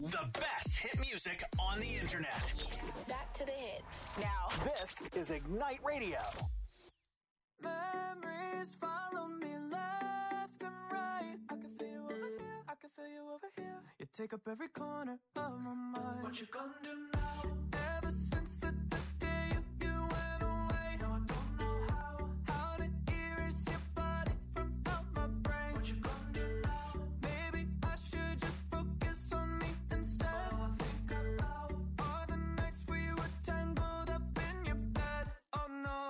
The best hit music on the internet. Back to the hits. Now, this is Ignite Radio. Memories follow me left and right. I can feel you over here, I can feel you over here. You take up every corner of my mind. What you gonna do now? Ever since the day you went away. No, I don't know how to erase your body from out my brain. What you gonna do now? Maybe I should just focus on me instead. All I think about are the nights we were tangled up in your bed. Oh no.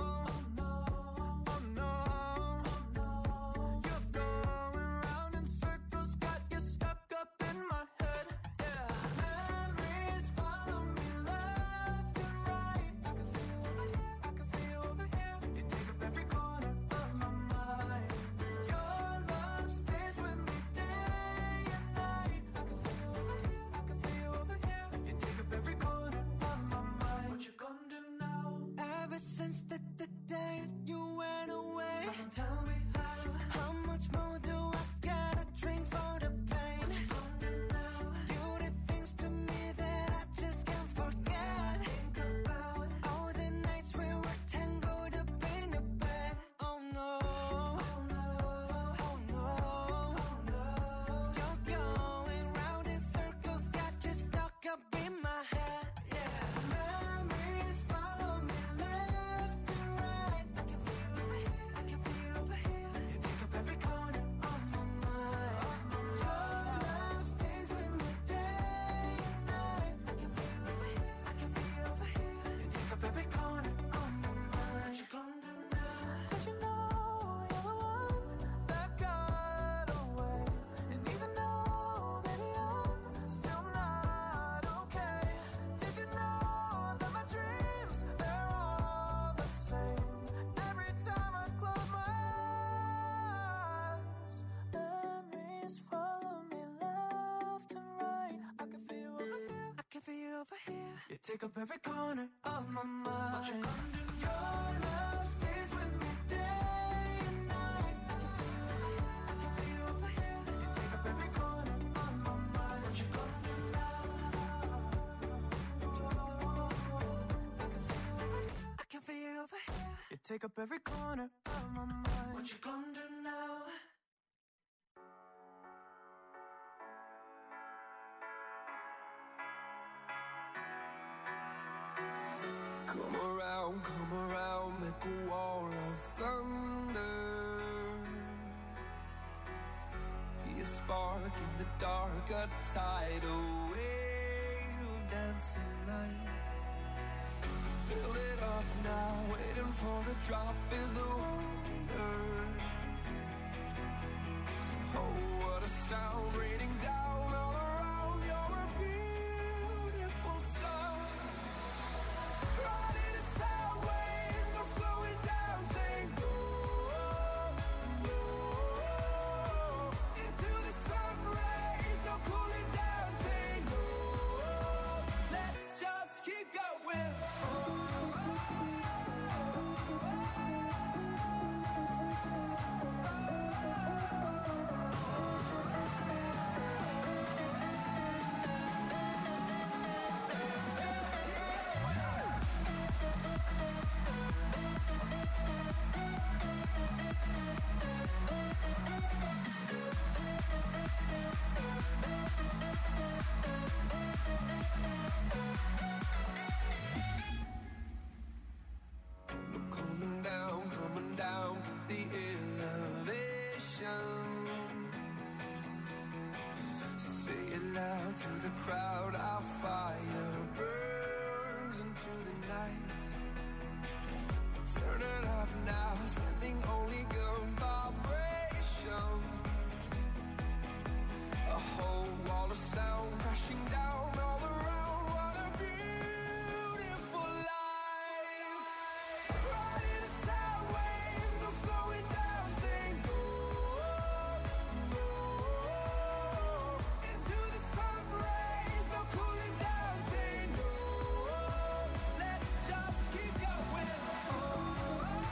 Since the day you went away, tell me how much more do I gotta drink for the pain? You did things to me that I just can't forget. Think about all the nights we were tangled up in your bed. Oh no, oh no, oh no, oh no. You're going round in circles, got you stuck up in my head. Yeah, memories follow me. You take up every corner of my mind. Your love stays with me day and night. I can feel you over here. You take up every corner of my mind. What you gonna do now? I can feel you over here. You take up every corner of my mind. What you gonna do now? Come around, make a wall of thunder. Be a spark in the dark, a tidal wave of dancing light. Fill it up now, waiting for the drop is the wonder. Oh, what a sound raining down all around. You're a beautiful sight. Riding a sound wave, no slowing down, saying go, go. Into the sun rays, no cooling down, saying go. Let's just keep going. Coming down, keep the elevation. Say it loud to the crowd, our fire burns into the night. Turn it up now, sending only good vibrations. A whole wall of sound crashing down all around. What a beautiful life. Riding a sound wave, no slowing down, saying go, go. Into the sun rays, no cooling down, saying go. Let's just keep going. Oh.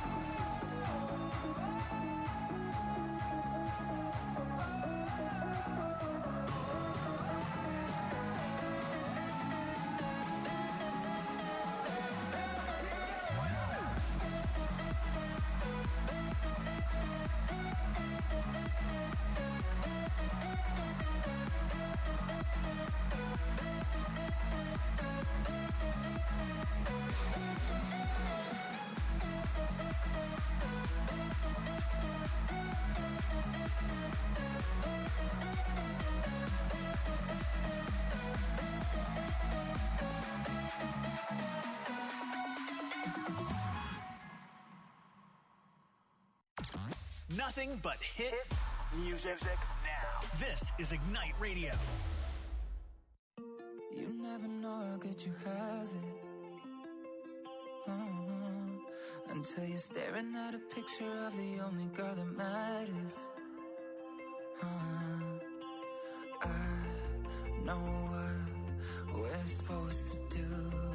Nothing but hit music now. This is Ignite Radio. You never know how good you have it. Until you're staring at a picture of the only girl that matters. I know what we're supposed to do.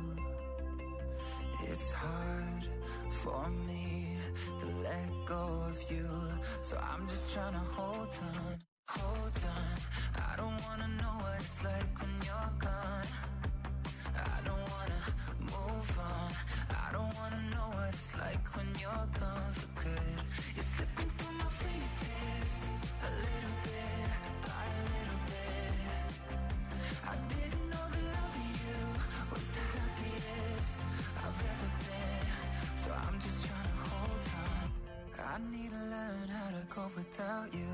It's hard for me to let go of you, so I'm just trying to hold on. I don't wanna know what it's like when you're gone. I don't wanna move on. I don't wanna know what it's like when you're gone for good. You're slipping through my fingertips, a little bit by a little bit. I didn't know the love of you was the happiest I've ever been, so I'm just trying to hold on. I need to learn how to go without you.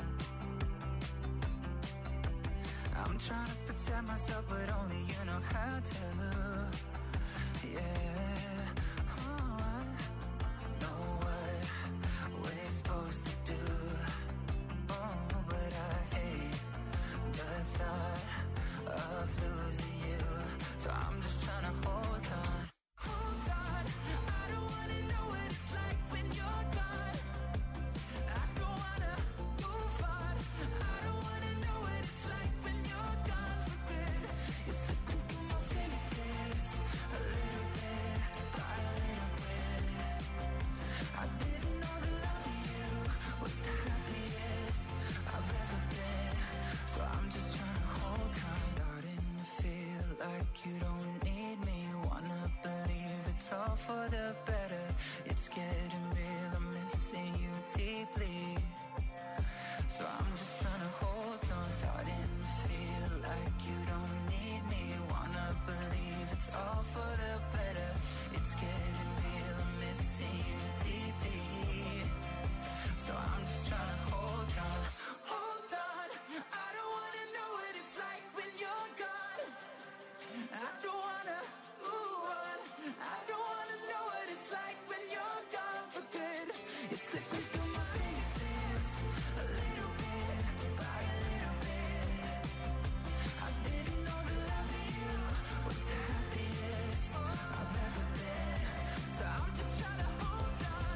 I'm trying to protect myself, but only you know how to. Yeah, oh, I know what we're supposed to do. Oh, but I hate the thought of losing you. So I'm just trying to hold on. Hold on, I don't wanna know what it's like when you're gone. I don't wanna move on. I don't wanna know what it's like when you're gone for good. You're slipping through my fingertips, a little bit by a little bit. I didn't know the love of you was the happiest I've ever been, so I'm just trying to hold on. Starting to feel like you don't need me. Wanna believe it's all for the better. It's getting real, I'm missing you deeply, so I'm just trying to hold on. Starting to feel like you don't need me. Wanna believe it's all for the better. It's getting real, I'm missing you deeply, so I'm just trying to hold on. Hold on, I don't wanna know what it's like when you're gone. I don't wanna move on. I don't wanna know what it's like when you're gone for good. You're slipping through my fingertips, a little bit by a little bit. I didn't know the love of you was the happiest I've ever been, so I'm just trying to hold on.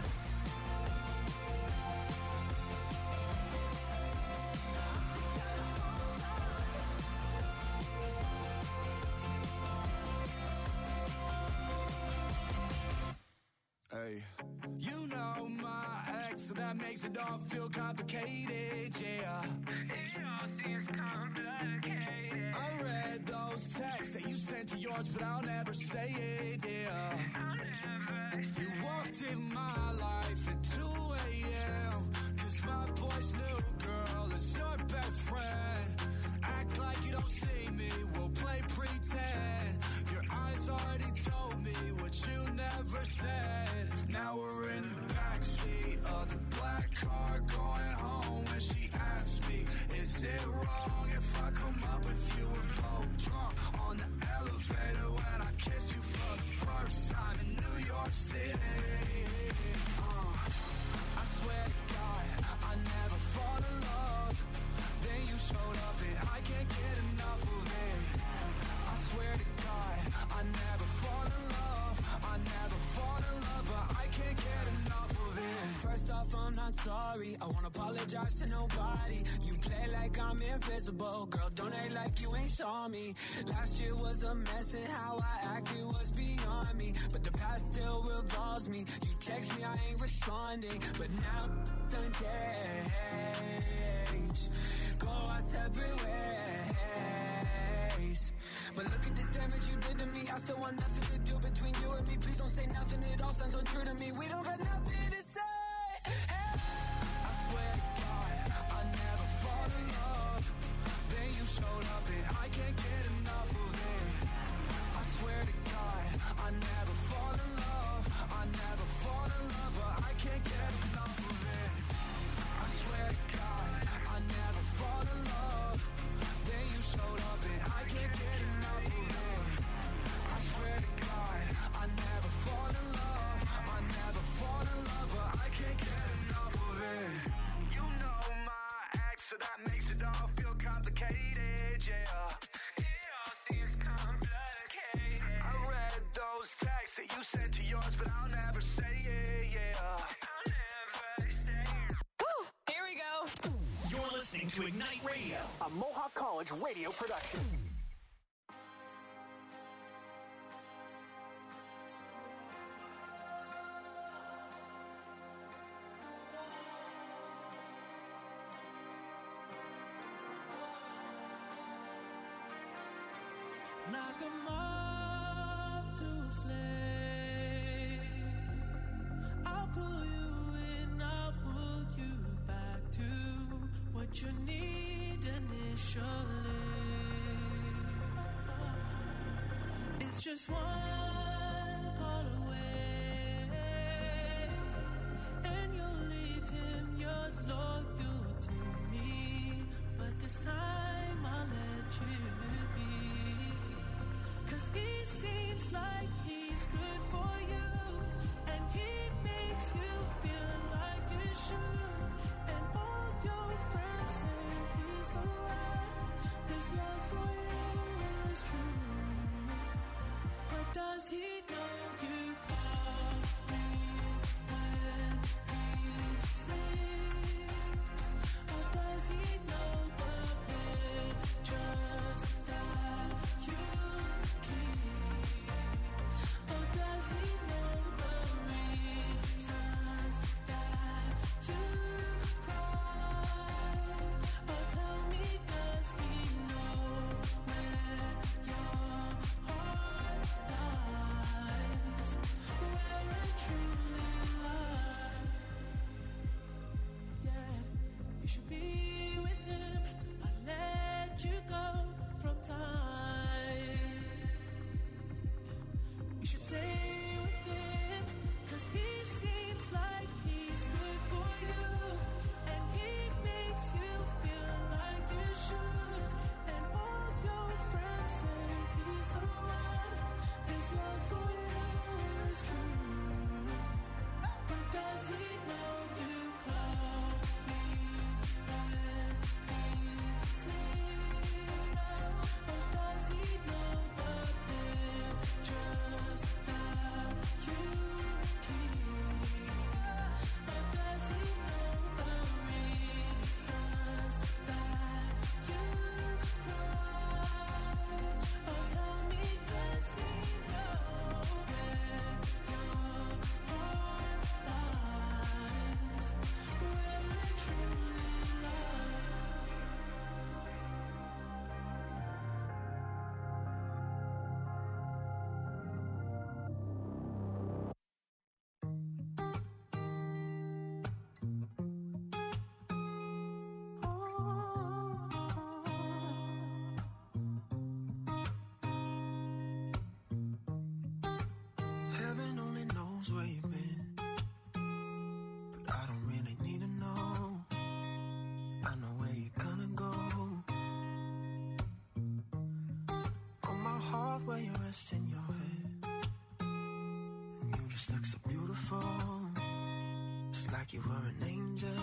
Hey. You know my ex, so that makes it all feel complicated, yeah. It all seems complicated. I read those texts that you sent to yours, but I'll never say it, yeah. I'll never say it. You walked in my life at 2 a.m. Cause my boy's new girl is your best friend. Act like you don't see me, we'll play pretend. Your eyes already told me what you never said. Now we're in the backseat of the black car going home, and she asked me, is it wrong if I come up with you? We're both drunk on the elevator when I kiss you for the first time in New York City. I swear to God, I never fall in love. Then you showed up and I can't get enough of it. I swear to God, I never fall in love. I never fall in love, but I can't get enough of it. First off, I'm not sorry. I won't apologize to nobody. You play like I'm invisible. Girl, don't act like you ain't saw me. Last year was a mess and how I acted was beyond me. But the past still revolves me. You text me, I ain't responding. But now done change. Go our separate ways. But look at this damage you did to me. I still want nothing to do between you and me. Please don't say nothing, it all sounds so true to me. We don't got nothing to say. Hey. I swear to God, I never fall in love. Then you showed up and I can't get enough of it. I swear to God, I never fall in love. I never fall in love, but I can't get enough of it. I swear to God, I never fall in love. Then you showed up and I can't get enough of it. I swear to God, I never fall in love. I never fall in love, but to Ignite Radio, a Mohawk College radio production. Knock 'em off to a flame. I'll pull you in, I'll pull you back to what you need initially. It's just one call away, and you'll leave him, you're loyal to me. But this time I'll let you be. 'Cause he seems like he's good for you, and he makes you feel like you should. And all your friends say he's the one. His love for you is true. But does he know you call me when he sleeps? Or does he know the pictures that you keep? Or does he know the reasons that you cry? Or tell me, does he know where your heart lies? Where it truly lies? Yeah, you should be with him. I let you go from time. You should stay with him, 'cause he seems like he's good for you, and he makes you feel like you should. And all your friends say he's the one. His love for you is true. But does he know you call me when he sleeps? Or does he know the pictures that you keep? Or does he know the reasons that you cry? Or tell me, does he know where your heart lies? Where it truly lies? Heaven only knows where you've been, but I don't really need to know. I know where you're gonna go. On my heart where you're resting your head, and you just look so beautiful. It's like you were an angel.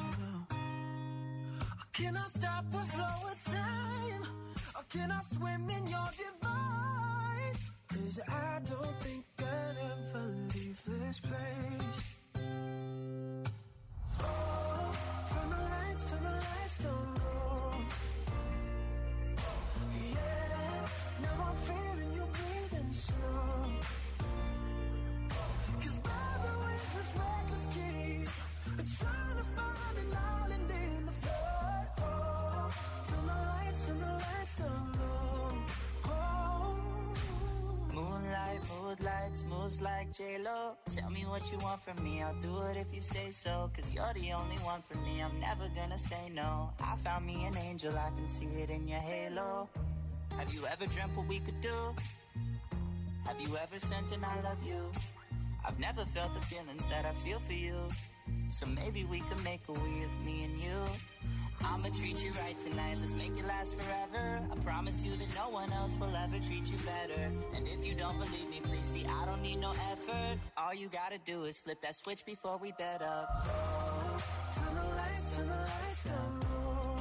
Can I stop the flow of time? Or can I swim in your divine? 'Cause I don't think I'd ever leave this place. Oh, turn the lights down low. Yeah, now I'm feeling you breathing slow. 'Cause baby, we're just reckless kids, trying to find an island in the flood. Oh, turn the lights down low. Oh, moonlight, mood lights, moves like J-Lo. Tell me what you want from me, I'll do it if you say so. 'Cause you're the only one for me, I'm never gonna say no. I found me an angel, I can see it in your halo. Have you ever dreamt what we could do? Have you ever sent an I love you? I've never felt the feelings that I feel for you. So maybe we could make a we of me and you. I'ma treat you right tonight, let's make it last forever. I promise you that no one else will ever treat you better. And if you don't believe me, please see, I don't need no effort. All you gotta do is flip that switch before we bed up. Oh, turn the lights down low.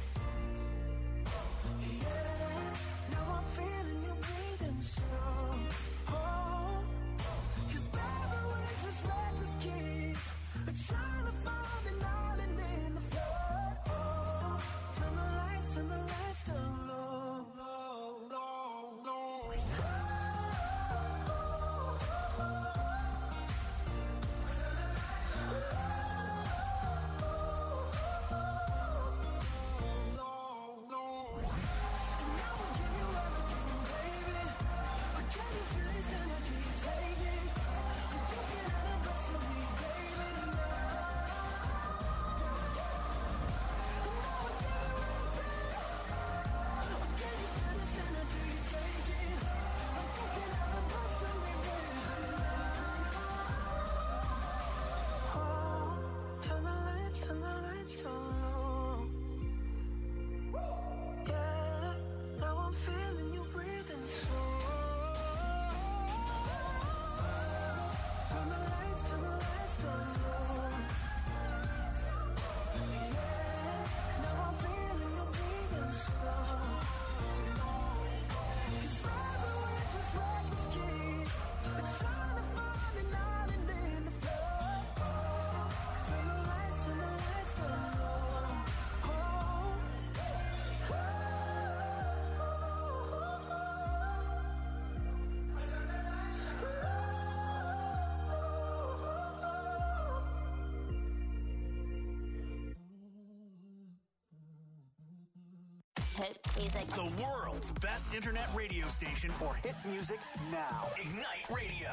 Yeah, now I'm feeling you breathing slow. Oh, 'cause baby, we're just reckless kids, trying to find an island in the flood. Oh, turn the turn low. Yeah, now I'm feeling you breathing slow. Turn the lights down low. Yeah, now I'm feeling you breathing slow. Cause forever we're just reckless kids, but trying to find an island in the flood. Turn the lights down low. Hit music. The world's best internet radio station for hit music now. Ignite Radio.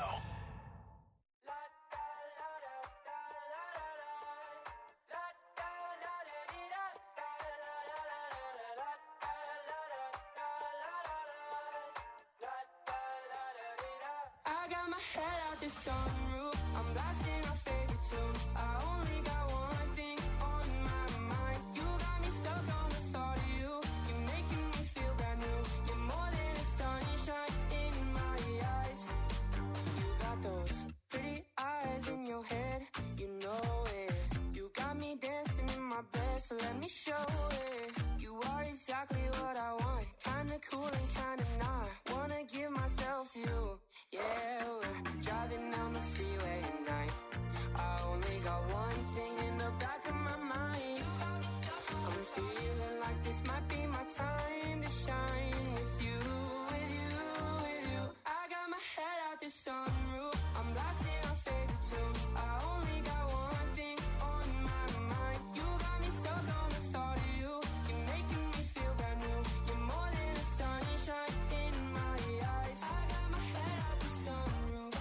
I got my head out the sunroof. I'm blasting our favorite tunes. I only got one thing on my mind. You got me stuck on the thought of you. You're making me feel brand new. You're more than a sunshine in my eyes. You got those pretty eyes in your head. You know it. You got me dancing in my bed, so let me show it. You are exactly what I want. Kinda cool and kinda not. Wanna give myself to you. Yeah, we're driving down the freeway at night. I only got one thing in the back of my mind. I'm feeling like this might be my time to shine with you, with you, with you. I got my head out the sunroof. I'm blasting our favorite tunes. I only got one thing on my mind. You got me stuck on the thought of you. You're making me feel brand new. You're more than a sunshine in my eyes. I got my head out the sunroof.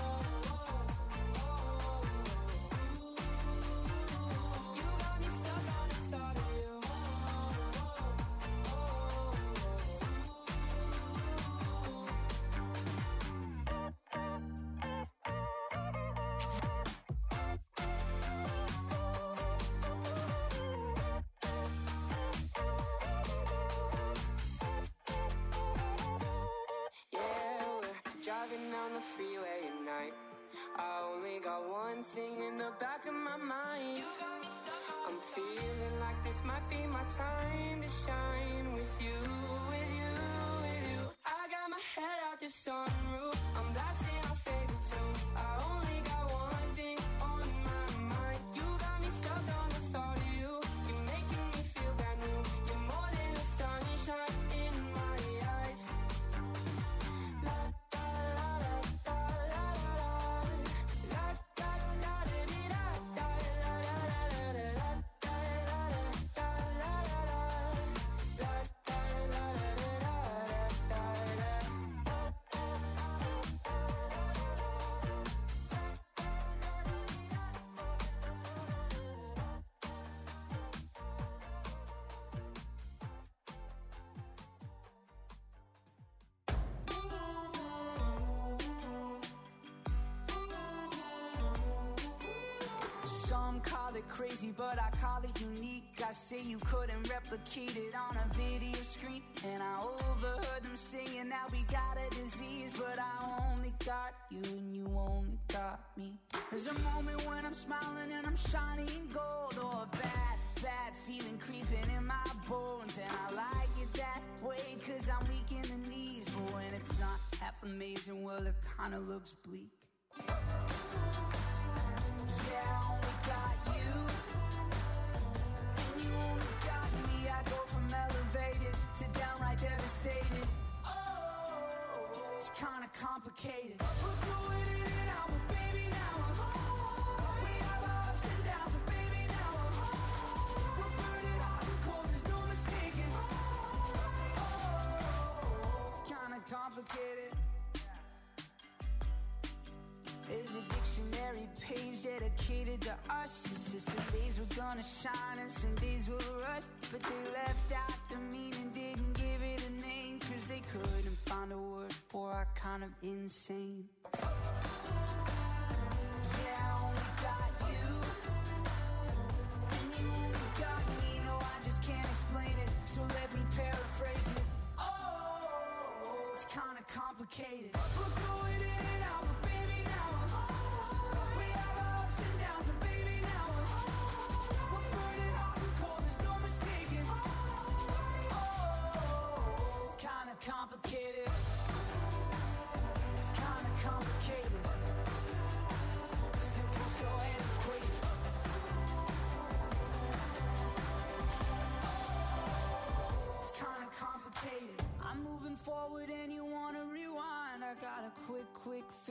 You got me stuck on the thought of you. Yeah, we're driving down the freeway at night. I only got one thing in the back of my mind. I'm feeling like this might be my time to shine with you, with you, with you. I got my head out the sunroof. I'm blasting our favorite tunes. I only got one thing on my mind. You got me stuck on the thought of you. You're making me feel brand new. You're more than a sunshine in my eyes. La da la da da la la da la da da dee da da la la la la la da la da la la la da la la Some call it crazy, but I call it unique. I say you couldn't replicate it on a video screen. And I overheard them saying that we got a disease, but I only got you and you only got me. There's a moment when I'm smiling and I'm shining gold, or a bad feeling creeping in my bones. And I like it that way, cause I'm weak in the knees. But when it's not half amazing, well, it kinda looks bleak. Yeah, I only got you, and you only got me. I go from elevated to downright devastated. Oh, it's kinda complicated. We're going in and out, but baby, now I'm home. We have our ups and downs, but baby, now I'm home. We're burning hot and cold, there's no mistaking. Oh, it's kinda complicated. There's a dictionary page dedicated to us. It's just some days we're gonna shine and some days we'll rush. But they left out the meaning, didn't give it a name, cause they couldn't find a word for our kind of insane. Yeah, I only got you,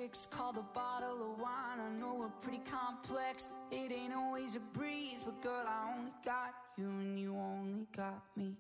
fix, call the bottle of wine. I know we're pretty complex, it ain't always a breeze, but girl, I only got you and you only got me.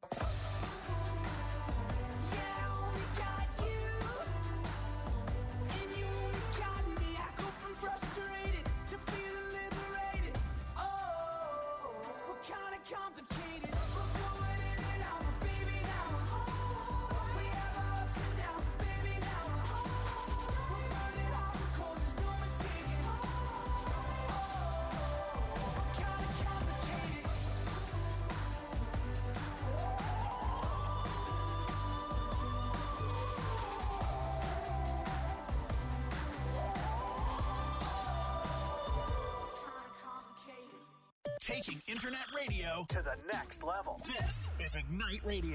Taking internet radio to the next level. This is Ignite Radio.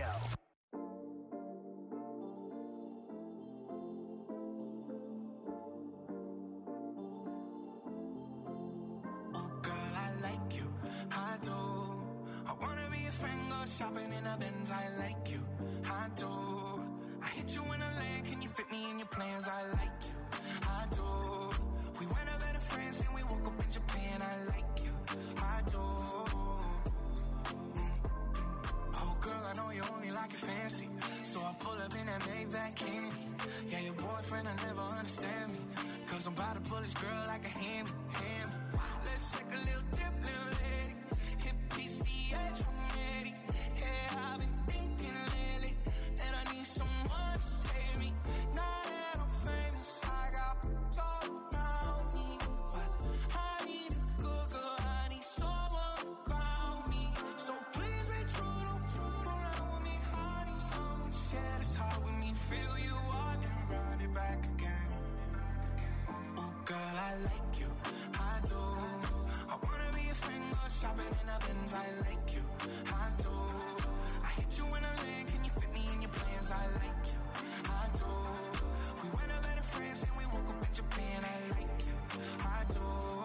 Oh, girl, I like you. I do. I wanna be a friend, go shopping in a Benz. I like you. I do. I hit you in a lane. Can you fit me in your plans? I like you. I do. We went out better friends and we woke up in Japan. I like you. I do. Oh, girl, I know you only like it fancy, so I pull up in that Maybach candy. Yeah, your boyfriend, I never understand me, cause I'm about to pull this girl like a hammy. Let's take a little dip, little lady. Hit PCH, I'm ready. Yeah, I've been thinking lately that I need someone to save me. Now that I'm famous, I got gold around me, but I need a good girl. I need someone around me. So please be true, don't fool around with me. I need someone to share this heart with me. Feel you out and run it back again. Oh, girl, I like you. I do. I wanna be a friend, go shopping in a Benz. I like you. I do. I hit you in a lane. Can you fit me in your plans? I like you. I do. We went out better friends and we woke up in Japan. I like you. I do.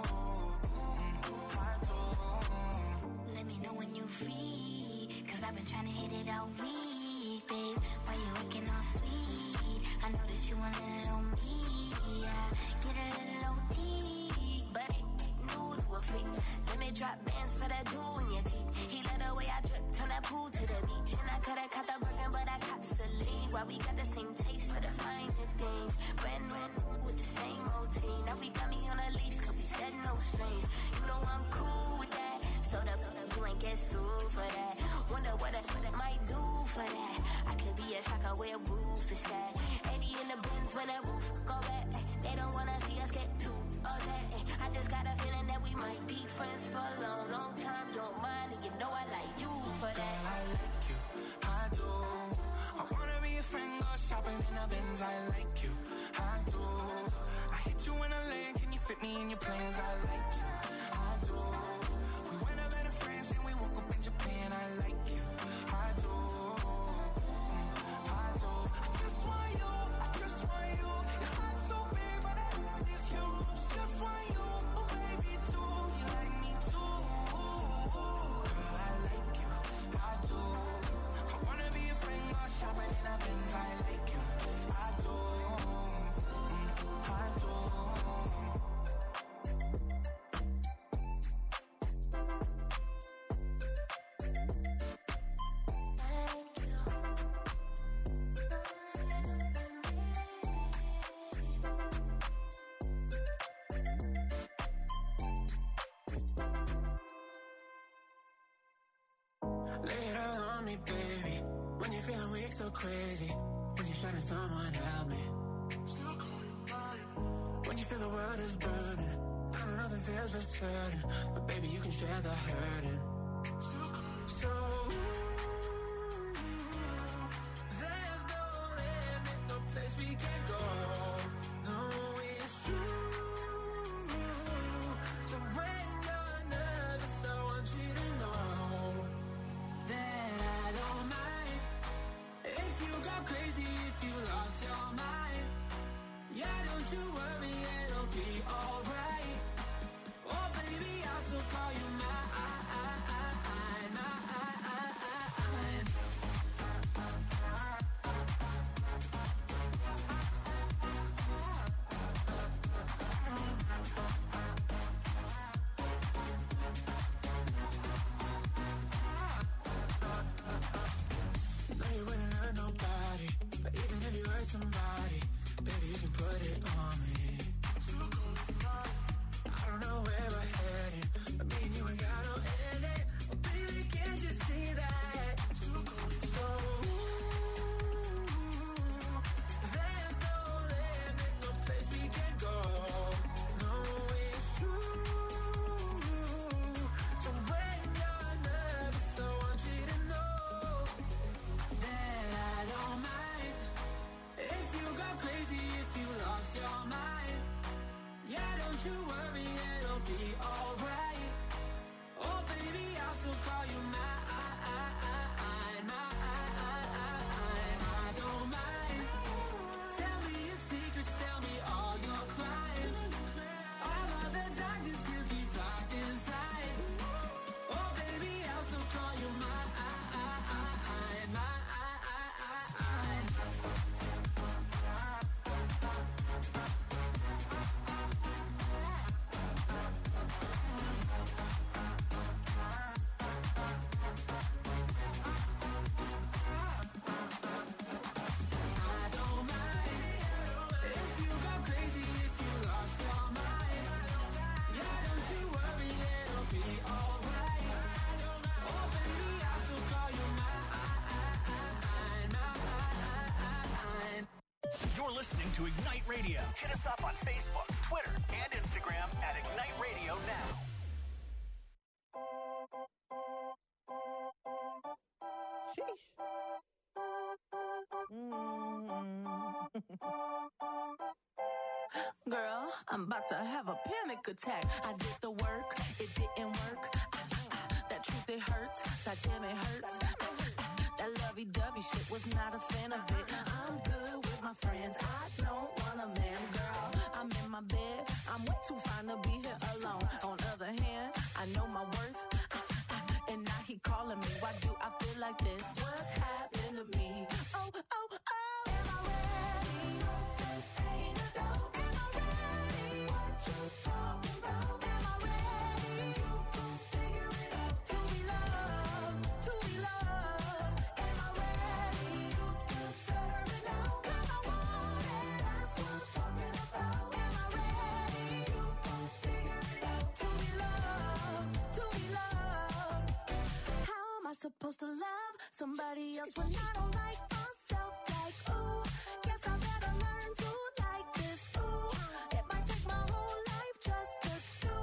I do. Let me know when you free, cause I've been trying to hit it all week, babe. Why you acting all sweet? I know that you want it on me, yeah. Get a little OT, but ain't new to a freak. Let me drop bands for that jewel in your teeth. He let the way I drip, turn that pool to the beach. And I could've caught the burger, but I cops the lead. Why we got the same taste for the finer things. Brand new with the same routine. Now we got me on a leash, cause we said no strings. You know I'm cool with that. So the you ain't get sued for that. Wonder what I might do for that. I could be a shocker where a roof is at. 80 in the bins when that roof go back. They don't wanna see us get too upset. I just got a feeling that we might be friends for a long, long time. You don't mind, and you know I like you for that. Girl, I like you. I do. I wanna be a friend, go shopping in a Benz. I like you. I do. I hit you in a lane. Can you fit me in your plans? I like you. I do. We went out better friends and we woke up in Japan. I like you. I do. I do. I just want you. I just want you. Your heart's so big, but that love is huge. Just want you. Oh, baby, too. You like me too. Girl, I like you. I do. I wanna be a friend, go shopping in a Benz. I like you. I do. I do. Later on me, baby. When you're feeling weak, so crazy. When you're shining, someone help me. Still call you mine. When you feel the world is burning, I don't know the feels for certain, but baby, you can share the hurting. Still call you so. There's no limit, no place we can go. No, it's true. So when you're nervous, I want you to know that I don't mind if you go crazy, if you lost your mind. Yeah, don't you worry, it'll be alright. Oh, baby, I'll still call you mine. listening to Ignite Radio. Hit us up on Facebook, Twitter, and Instagram at Ignite Radio Now. Sheesh. Girl, I'm about to have a panic attack. I did the work, it didn't work. That truth, it hurts. That damn, it hurts. That lovey-dovey shit was not a fan of it. I'm good with my friends. I don't want a man, girl. I'm in my bed. I'm way too fine to be here alone. On other hand, I know my worth. And now he calling me. Why do I feel like this? What's happened to me? Oh, oh, oh. Am I ready? Ain't a dope. Am I ready? What you talking about? Am I ready? You can figure it out. To be loved, to be loved. Am I ready? You can serve it out. 'Cause I want it. That's what I'm talking about. Am I ready? You can figure it out. To be loved, to be loved. How am I supposed to love somebody else when I don't like myself? Like, ooh, guess I better learn to like this. Ooh, it might take my whole life just to do.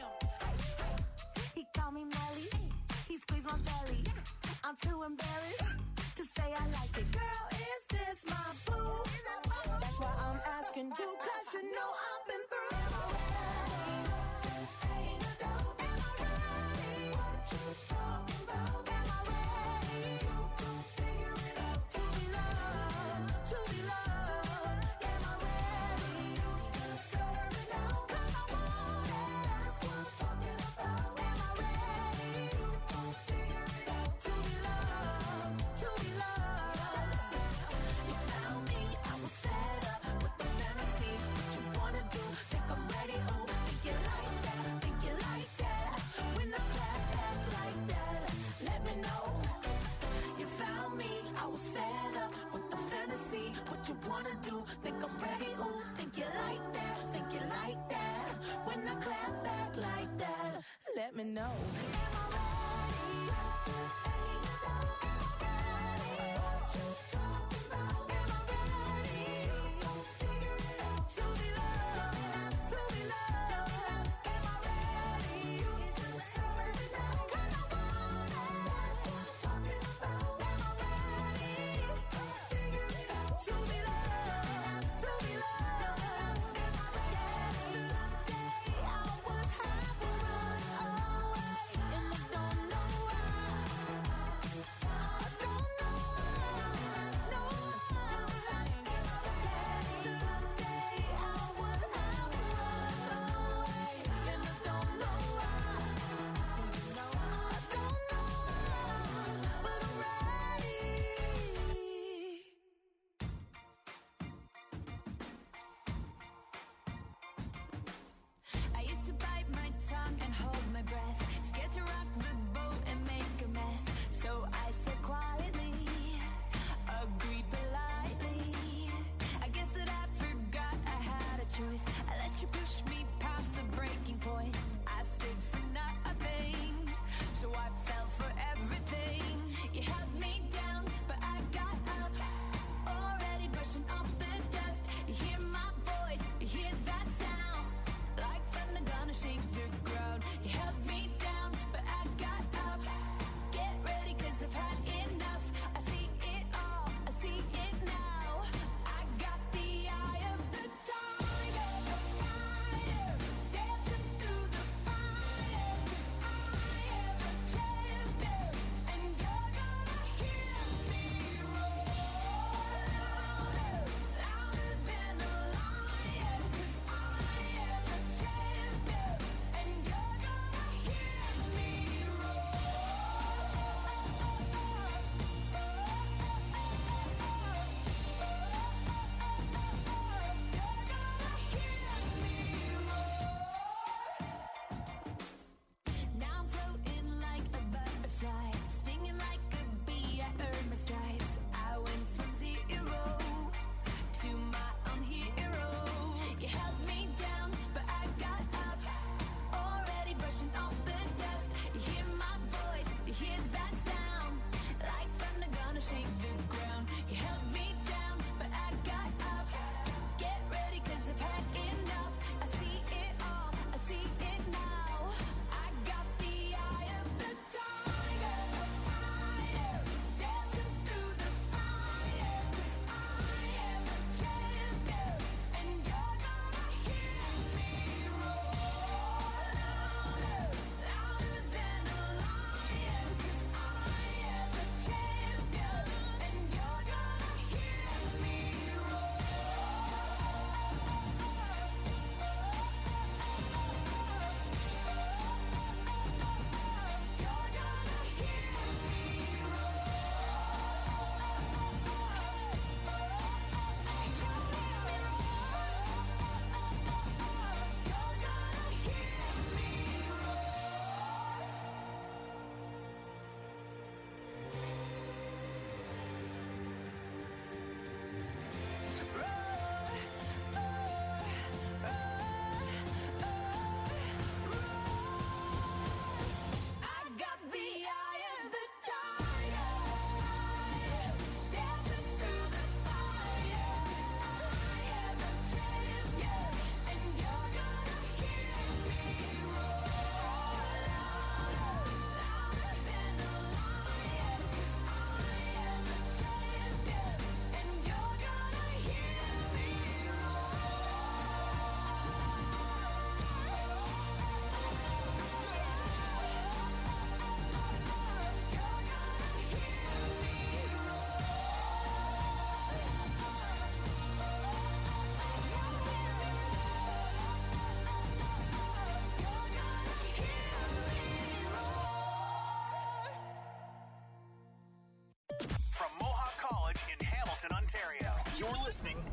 He called me Melly, he squeezed my belly. I'm too embarrassed to say I like it. Girl, is this my boo? That's why I'm asking you, 'cause you know I've been through. Am I ready? Ain't a doubt. Am I ready? What you talking about? Am I ready? You can figure it out. To be loved, to be loved. Am I ready? You can serve it out. 'Cause I want it. That's what I'm talking about. Am I ready? You can figure it out. To be loved, to be loved. You found me, I was fed up with the fantasy. What you wanna do? Think I'm ready? Ooh, think you like that? Think you like that? When I clap back like that, let me know. You found me, I was fed up with the fantasy. What you wanna do? Think I'm ready? Ooh, think you like that? Think you like that? When I clap back like that, let me know. Am I ready? Ain't a doubt. Am I ready? What you talking about? Am I ready? You gon' figure it out. To be loved, to be loved. Am I ready? You can serve it out. 'Cause I want it. That's what I'm talking about. Am I ready? You gon' figure it out. To be loved,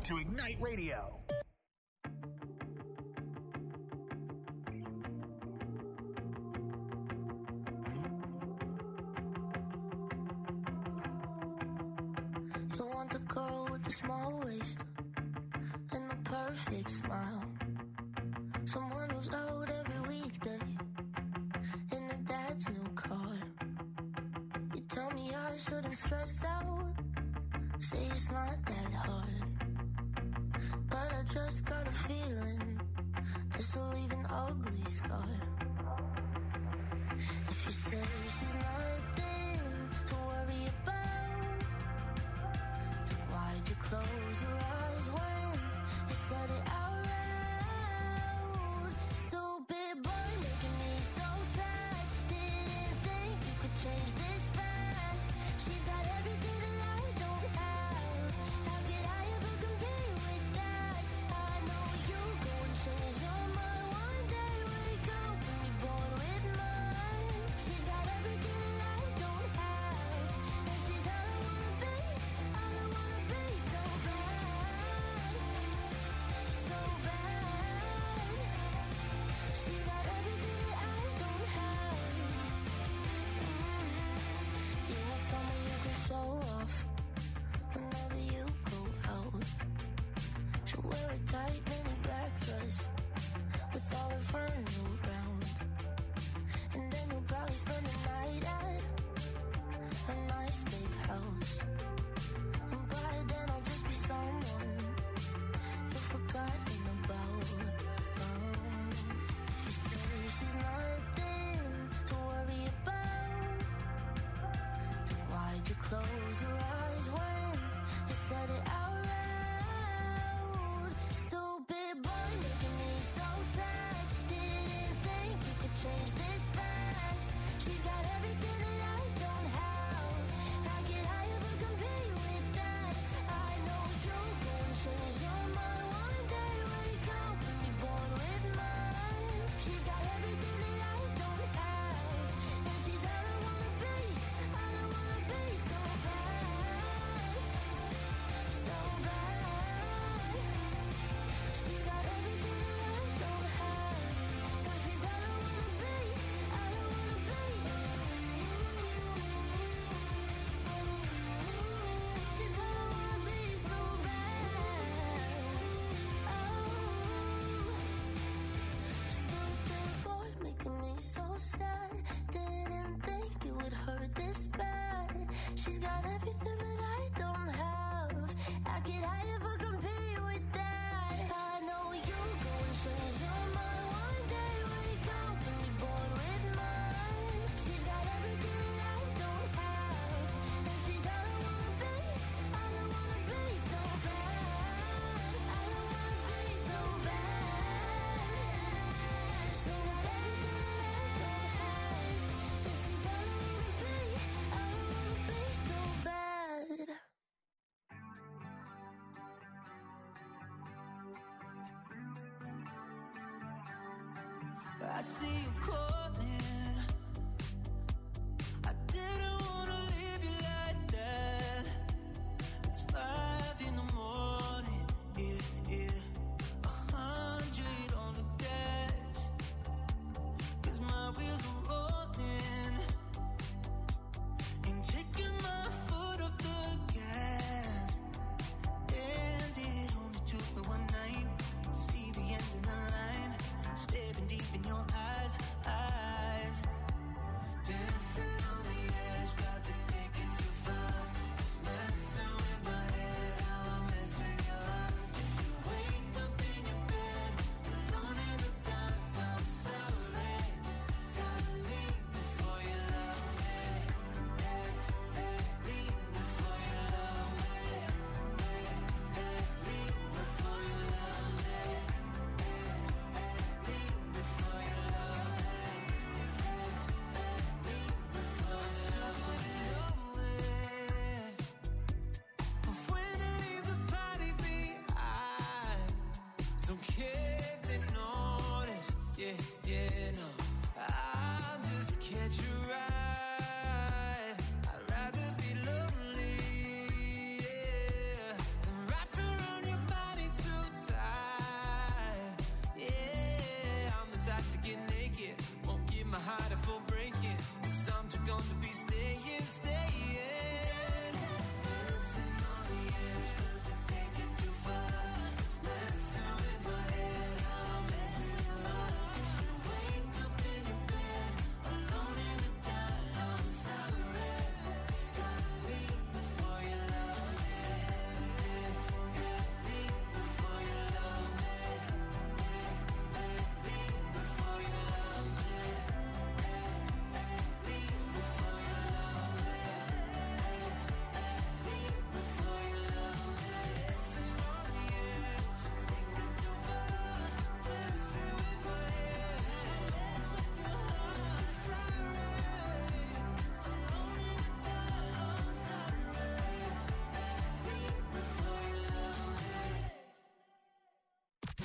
to Ignite Radio. You want the girl with the small waist and the perfect smile. Someone who's out every weekday in her dad's new car. You tell me I shouldn't stress out, say it's not that hard. But I just got a feeling this will leave an ugly scar. If you say she's nothing to worry about, then why'd you close your eyes when you said it out loud? Stupid boy making me so sad. Didn't think you could change this fast. She's got everything that I don't have. How could I ever compete with that? I know you go and change your mind one day. Wake up and be born with mine. She's got everything that I don't have, and she's all I wanna be, all I wanna be. So bad, so bad. She's got everything that I don't have. You want someone you can show off whenever you go out. She'll wear a tight mini black dress with all her friends around, and then you'll probably spend the night at a nice big house. And by then I'll just be someone you've forgotten about. If you say she's nothing to worry about, then why'd you close your eyes when you said it out loud? Stupid boy making me so sad. Didn't think you could change this fast. She's got everything that I don't have. How could I ever compete with that? I know you'll go and change your mind one day. Wake up and be born with mine. She's got everything that I don't have, and she's all I wanna be, all I wanna be. So bad, so bad. She's got everything that I don't have, and she's all I wanna be, all I wanna be. She's all I wanna be, so bad. Oh, stupid boy making me so sad. Didn't think it would hurt this bad. She's got everything that I don't have. How could I ever compete with that? I know you'll go and change your mind one day. Wake up and be born with mine. She's got everything that I don't have, and she's all I wanna be, all I wanna be. So bad, all I wanna be. So bad. She's got everything that I don't have, and she's all I wanna be, all I wanna be. So bad. I see you calling. I didn't wanna leave you like that. It's 5 in the morning, yeah. 100 on the dash, 'cause my wheels are rolling. Ain't taking my foot off the gas. And it only took me one night to see the end of the line. Staring deep in your eyes. Dancing on the edge, got to take it too far. Messing with my head, how I mess with your heart. If you wake up in your bed, alone in the dark, I'm sorry. Gotta leave before you love me. Leave before you love me. Leave before you love me. Leave before you love me. Leave before you love me. But when I leave the party behind, don't care if they notice, yeah, no. I'll just catch a ride. I'd rather be lonely, yeah, than wrapped around your body.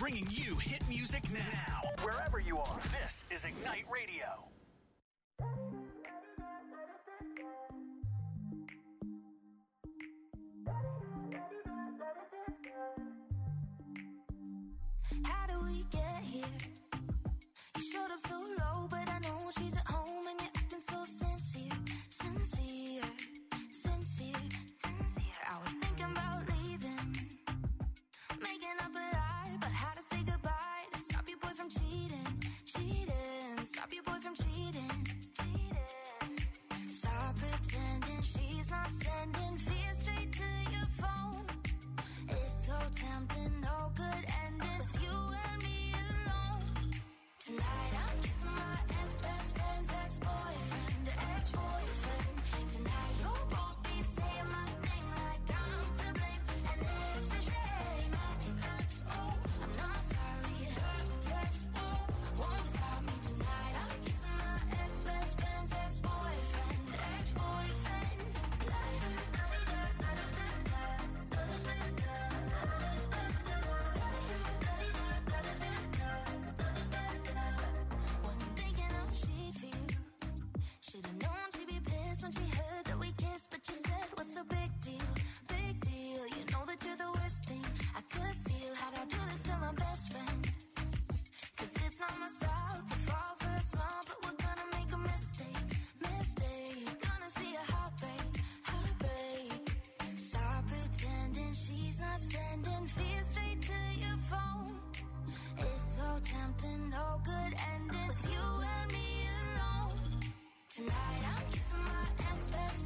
bringing you hit music now. Wherever you are, this is Ignite Radio. How do we get here? You showed up so low, but I know she's at home and you're acting so sincere. I was thinking about leaving, making up a lie about how to say goodbye to stop your boy from cheating. Stop your boy from cheating. Stop pretending she's not sending fear straight to your phone. It's so tempting, no good ending with you and me alone. Tonight I'm kissing my ex-best friend's ex-boyfriend. Tonight you'll both be saying my name like I'm to blame, and it's a shame. I'm not sorry, won't stop me tonight. I'm kissing my ex-best friend's ex-boyfriend. Wasn't thinking how she'd feel. Should've known she'd be pissed when she heard that we kissed, but you said, what's the big deal? Big deal, you know that you're the worst thing I could steal. How'd I do this to my best friend? Cause it's not my style to fall for a smile, but we're gonna make a mistake. Gonna see a heartbreak. Stop pretending she's not sending fear straight to your phone. It's so tempting, no good ending with you and me alone. Tonight I'm kissing my ex-best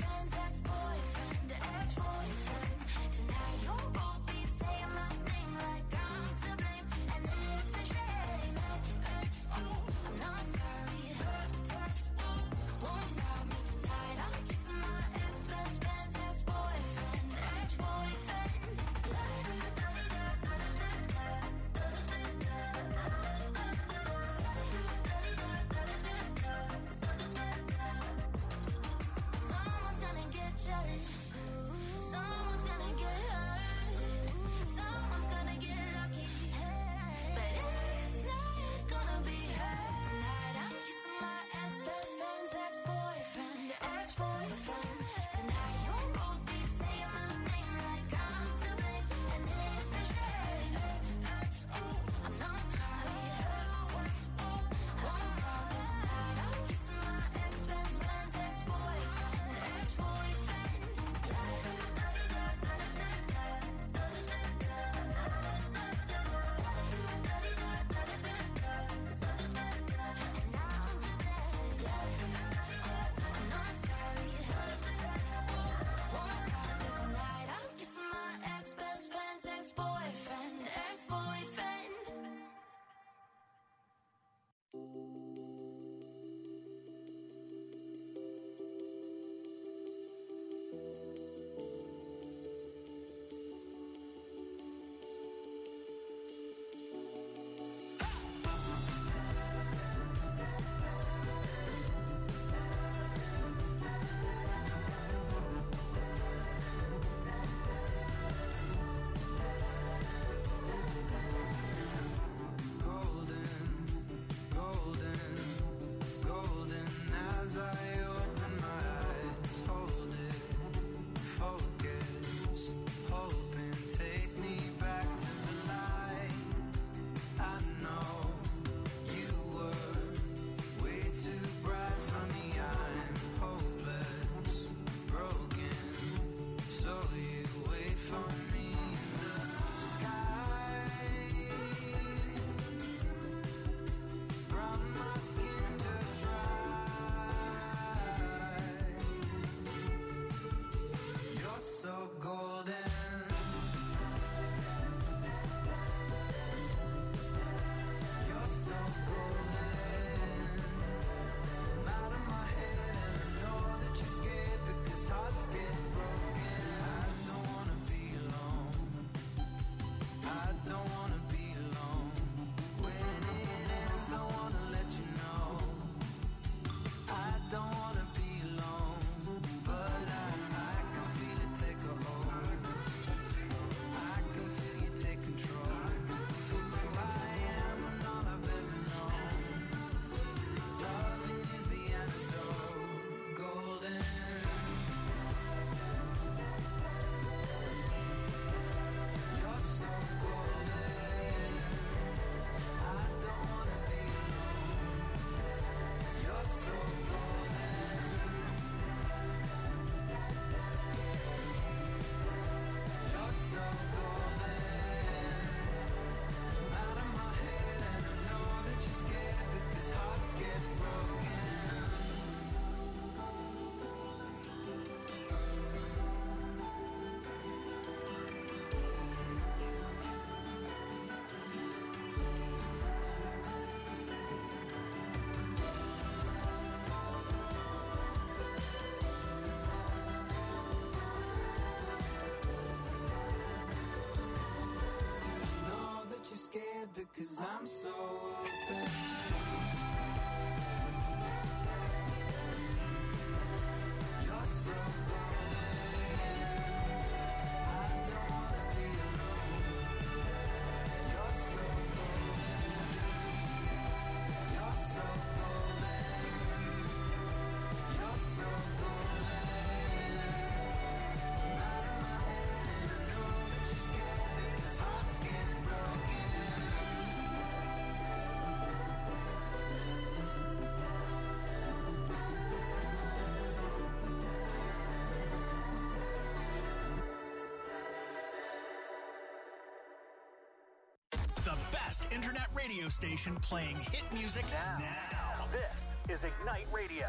internet radio station playing hit music now. This is Ignite Radio.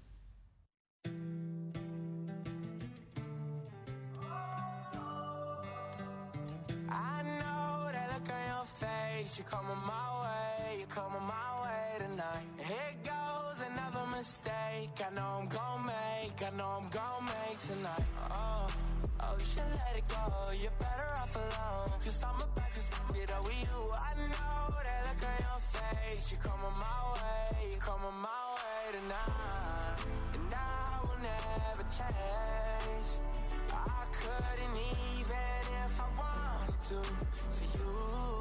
I know that look on your face. You're coming my way, you're coming my way tonight. Here goes another mistake. I know I'm gon' make, I know I'm gon' make tonight. Oh, you should let it go. You're better off alone. Cause I'm about to get up with you. I know that look on your face. You're coming my way, you're coming my way tonight. And I will never change. I couldn't even if I wanted to for you.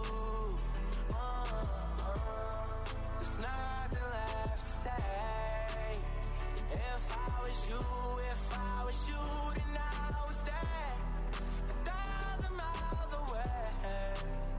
There's nothing left to say. If I was you, then I would stay 1,000 miles away.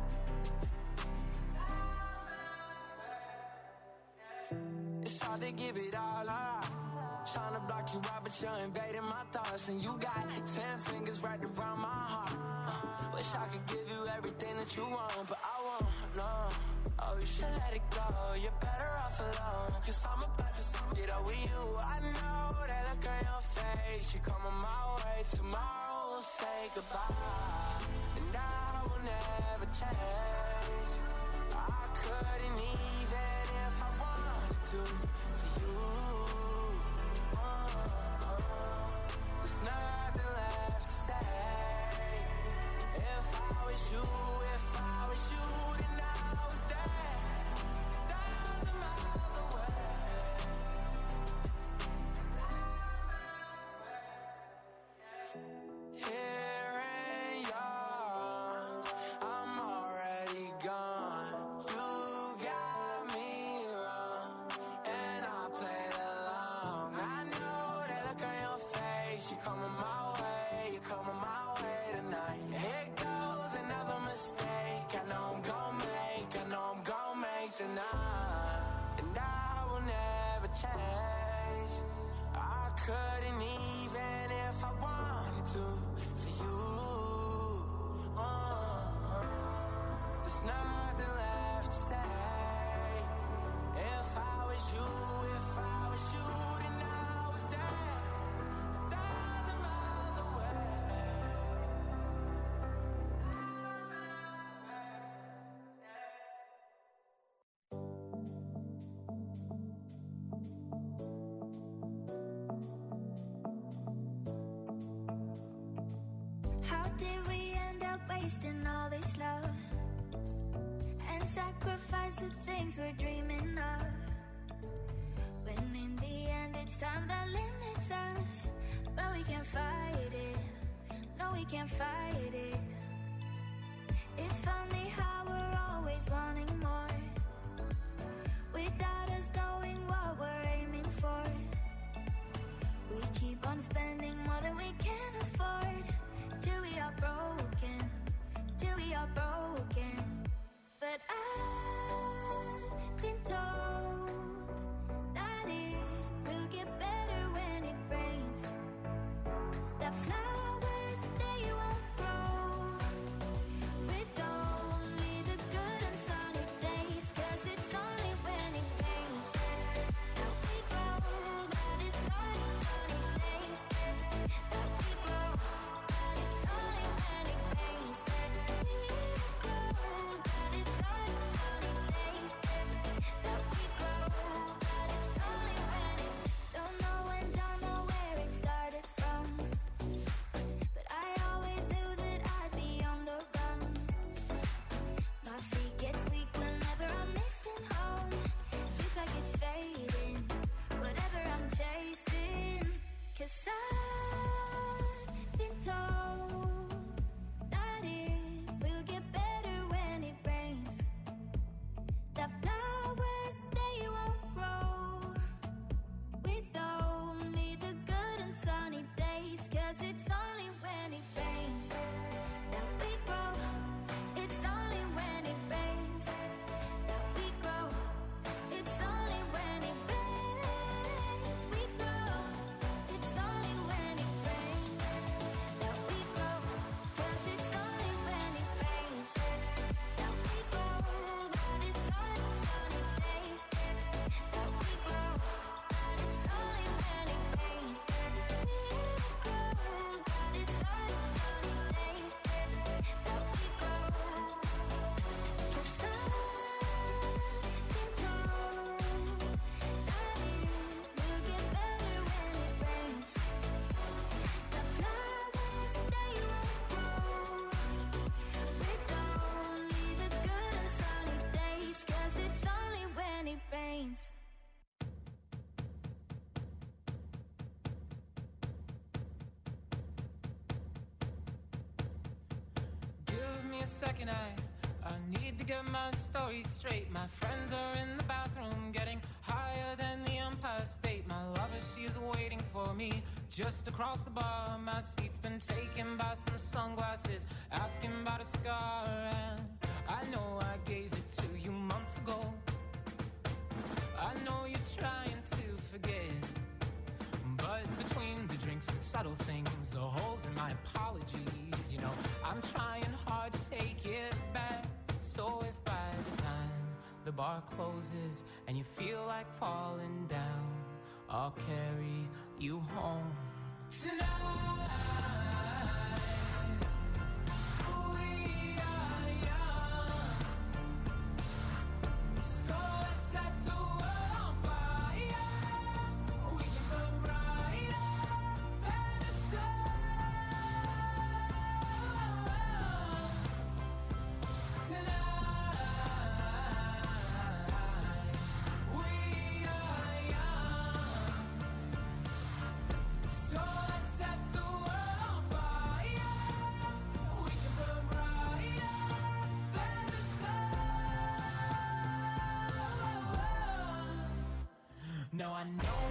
It's hard to give it all up. Tryna block you out, but you're invading my thoughts. And you got 10 fingers right around my heart. Wish I could give you everything that you want, but I won't, no. Oh, you should let it go. You're better off alone. Cause I'm about to get up with you. I know that look on your face. You're coming my way. Tomorrow we'll say goodbye. And I will never change. I couldn't even if I wanted to for you. There's nothing left to say. If I was you, then I would stay 1,000 miles away. Here in your arms, I'm already gone. You got me wrong, and I played along. I know that look on your face. You're coming my way, you're coming my way tonight. Here goes another mistake. I know I'm gon' make tonight. And I will never change. I couldn't even if I wanted to for you. There's nothing left to say. If I was you, then I would stay 1,000 miles away. How did we end up wasting all this love and sacrifice the things we're dreaming of? When in the end it's time that limits us, but we can't fight it. No, we can't fight it. It's funny how we're always wanting more without us knowing what we're aiming for. We keep on spending more than we can afford till we are broken, till we are broken. But I've been told that it will get better when it rains. That flowers, they won't grow with only the good and sunny days. second, I need to get my story straight. My friends are in the bathroom getting higher than the Empire State. My lover, she is waiting for me just across the bar. My seat's been taken by some sunglasses, asking about a scar. And I know I gave it to you months ago. I know you're trying to forget, but between the drinks and subtle things, the holes in my apologies, you know, I'm trying hard to take it back. So if by the time the bar closes and you feel like falling down, I'll carry you home tonight. We are young, so let's set the world on fire. We can burn brighter than the sun. Tonight, we are young, so let's set the world on fire. We can burn brighter than the sun. Now I know